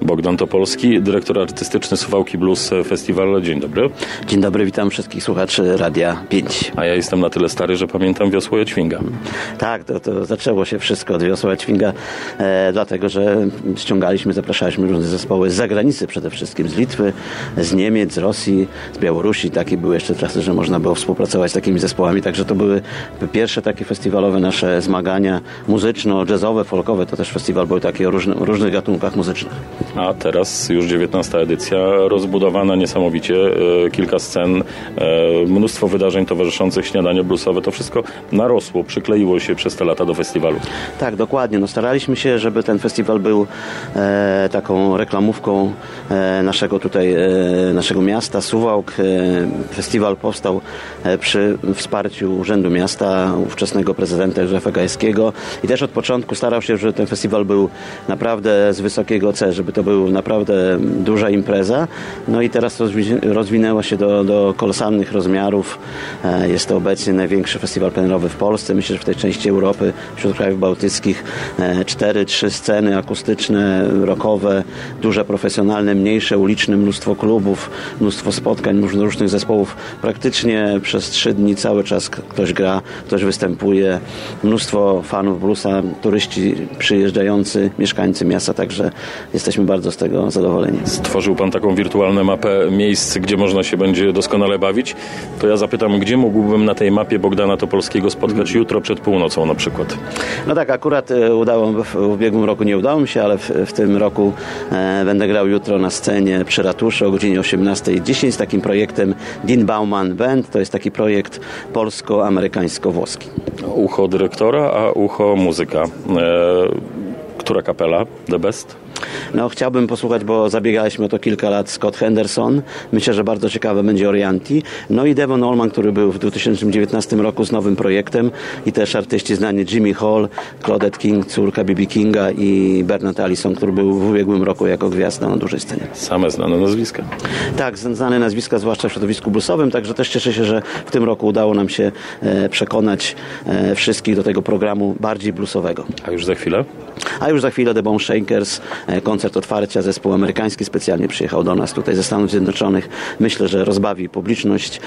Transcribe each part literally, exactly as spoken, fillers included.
Bogdan Topolski, dyrektor artystyczny Suwałki Blues Festival. Dzień dobry. Dzień dobry, witam wszystkich słuchaczy Radia pięć. A ja jestem na tyle stary, że pamiętam Wiosło Jaćwinga. Tak, to, to zaczęło się wszystko od Wiosła Jaćwinga, e, dlatego, że ściągaliśmy, zapraszaliśmy różne zespoły z zagranicy przede wszystkim, z Litwy, z Niemiec, z Rosji, z Białorusi. Takie były jeszcze czasy, że można było współpracować z takimi zespołami, także to były pierwsze takie festiwalowe nasze zmagania muzyczno-jazzowe, folkowe. To też festiwal był taki o różny, różnych gatunkach muzycznych. A teraz już dziewiętnasta edycja, rozbudowana niesamowicie, e, kilka scen, e, mnóstwo wydarzeń towarzyszących, śniadanie bluesowe, to wszystko narosło, przykleiło się przez te lata do festiwalu. Tak, dokładnie. No, staraliśmy się, żeby ten festiwal był e, taką reklamówką e, naszego tutaj, e, naszego miasta, Suwałk. E, festiwal powstał e, przy wsparciu Urzędu Miasta, ówczesnego prezydenta Józefa Gajewskiego i też od początku starał się, żeby ten festiwal był naprawdę z wysokiego C, żeby to był naprawdę duża impreza. No i teraz rozwi- rozwinęła się do, do kolosalnych rozmiarów. E, jest to obecnie największy festiwal plenerowy w Polsce. Myślę, że w tej części Europy, wśród krajów bałtyckich, e, cztery, trzy sceny akustyczne, rockowe, duże, profesjonalne, mniejsze, uliczne, mnóstwo klubów, mnóstwo spotkań różnych zespołów. Praktycznie przez trzy dni cały czas ktoś gra, ktoś występuje. Mnóstwo fanów bluesa, turyści przyjeżdżający, mieszkańcy miasta, także jesteśmy bardzo z tego zadowoleni. Stworzył Pan taką wirtualną mapę miejsc, gdzie można się będzie doskonale bawić. To ja zapytam, gdzie mógłbym na tej mapie Bogdana Topolskiego spotkać jutro przed północą na przykład? No tak, akurat udało, w, w ubiegłym roku nie udało mi się, ale w, w tym roku e, będę grał jutro na scenie przy ratuszu o godzinie osiemnasta dziesięć z takim projektem Dean Bauman Band. To jest taki projekt polsko-amerykańsko-włoski. Ucho dyrektora, a ucho muzyka. E, która kapela? The Best? No, chciałbym posłuchać, bo zabiegaliśmy o to kilka lat, Scott Henderson. Myślę, że bardzo ciekawe będzie Orianti. No i Devon Allman, który był w dwa tysiące dziewiętnastym roku z nowym projektem i też artyści znani Jimmy Hall, Claudette King, córka B B Kinga i Bernard Allison, który był w ubiegłym roku jako gwiazda na dużej scenie. Same znane nazwiska. Tak, znane nazwiska, zwłaszcza w środowisku bluesowym, także też cieszę się, że w tym roku udało nam się e, przekonać e, wszystkich do tego programu bardziej bluesowego. A już za chwilę? A już za chwilę The Bone Shakers, e, koncert otwarcia, zespół amerykański specjalnie przyjechał do nas tutaj ze Stanów Zjednoczonych. Myślę, że rozbawi publiczność.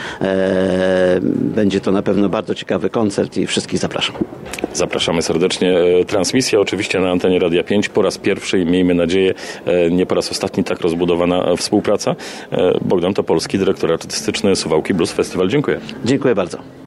E, będzie to na pewno bardzo ciekawy koncert i wszystkich zapraszam. Zapraszamy serdecznie. Transmisja oczywiście na antenie Radia pięć. Po raz pierwszy i miejmy nadzieję nie po raz ostatni tak rozbudowana współpraca. Bogdan Topolski, dyrektor artystyczny Suwałki Blues Festival. Dziękuję. Dziękuję bardzo.